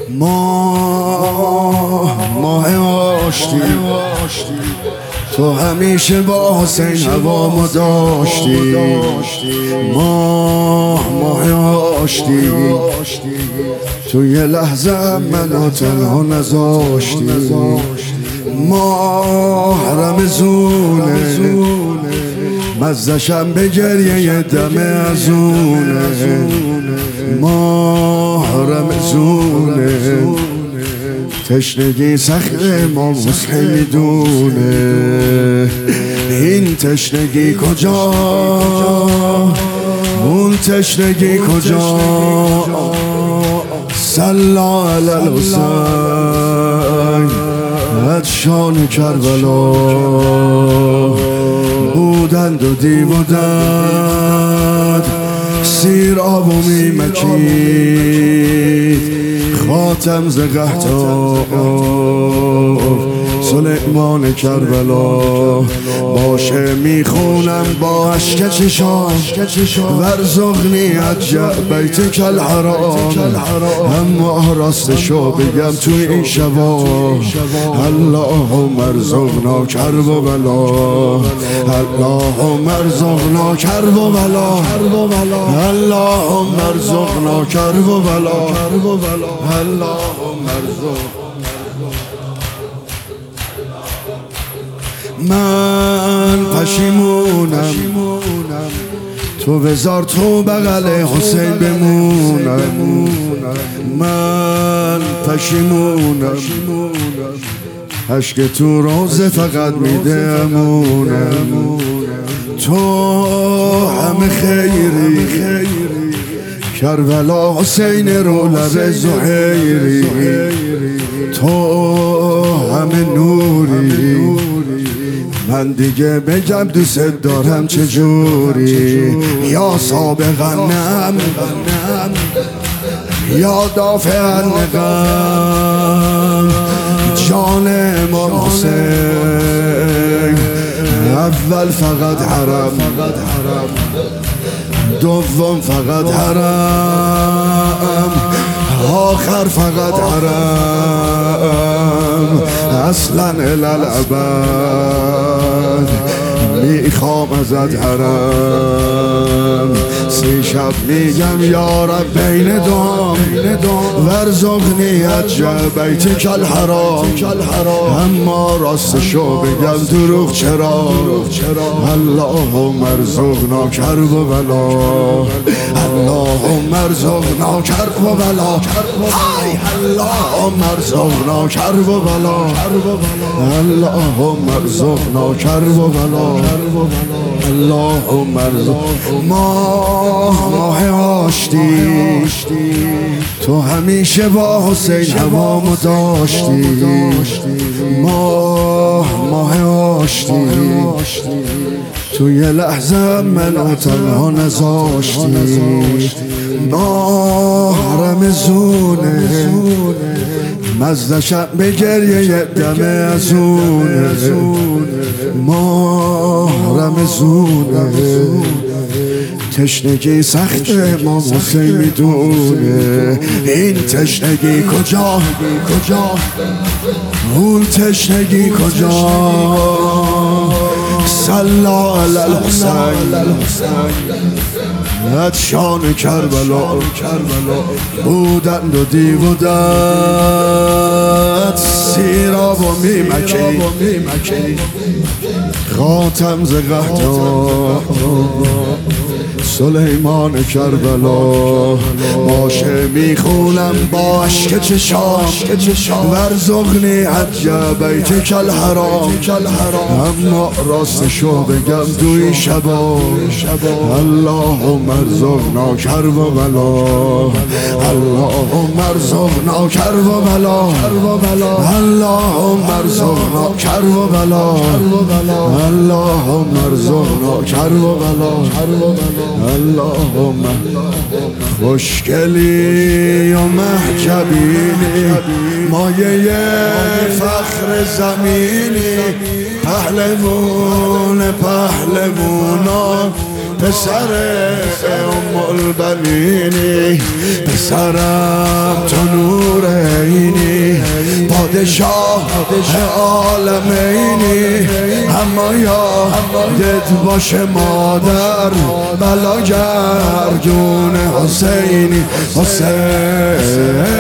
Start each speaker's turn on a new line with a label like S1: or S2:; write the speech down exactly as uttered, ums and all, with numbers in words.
S1: ما ماه آشتی، تو همیشه با حسین هوامو داشتی. ما ماه آشتی، تو یه لحظه منو تنها نذاشتی. ماه رمزونه، مزدشم به گریه دم ازونه. ماه رمزونه، تشنگی سخته ما مسحی میدونه. این تشنگی کجا، اون تشنگی کجا؟ صلا علی الحسین عطشان کربلا. بودند و دیو و دد سیر آب و میمکید. خاتم ز قحطاب سلیمان کربلا. باشه میخونم با اشک چشام، ورزقنی عجب بیتک الحرام. اما راستشو بگم توی این شبا، اللهم ارزقنا کرب و بلا. اللهم ارزقنا کرب و بلا. اللهم ارزقنا کرب و بلا. اللهم ارزقنا. من پشیمونم تو بذار تو بغل حسین بمونم. من پشیمونم عشق تو روزه فقط میده امونم. تو همه خیری کربلا حسین رو لب زهیری. تو همه نوری، من دیگه بگم دوست دارم چجوری؟ یا سابقنم یا دافع النقم. جان امام حسین اول فقط حرم، دوم فقط حرم، آخر فقط حرم. اصلا الالعبد میخوام ازت حرم. سی شب میگم یارب بین دام، ورزقنی عجب بیتک الحرام. اما راستشو بگم دروغ چرا؟ اللهم ارزقنا کرب و بلا. اللهم ارزقنا کرب و بلا. اللهم ارزقنا کرب و بلا. اللهم ارزقنا کرب و بلا. اللهم ارزقنا. ماه ماه آشتی، تو همیشه با حسین هوامو داشتی. ماه ماه آشتی، تو یه لحظه منو تنها نذاشتی. ماه رمزونه، مزدشم به گریه دم ازونه. ماه رمزونه، تشنگی سخته ما حسین میدونه. این تشنگی کجا، اون تشنگی کجا؟ صلا علی الحسین عطشان کربلا. بودند و دیو و دد سیر آب و میمکید. خاتم ز قحطاب سلیمان کربلا. باشه میخونم با اشک چشام، ورزقنی عجب بیتک الحرام. اما راستشو بگم دوی شبا، اللهم ارزقنا کرب و بلا. اللهم ارزقنا کرب و بلا. اللهم ارزقنا کرب و بلا. اللهم ارزقنا کرب و بلا. اللهم. خوشگلی و محجبینی، مایه فخر زمینی. پهلوون پهلوونا، پسر ام البنینی. پسرم تو نور پادشاه عالمینی، اما یادت باشه مادر بلا گردون حسینی. حسین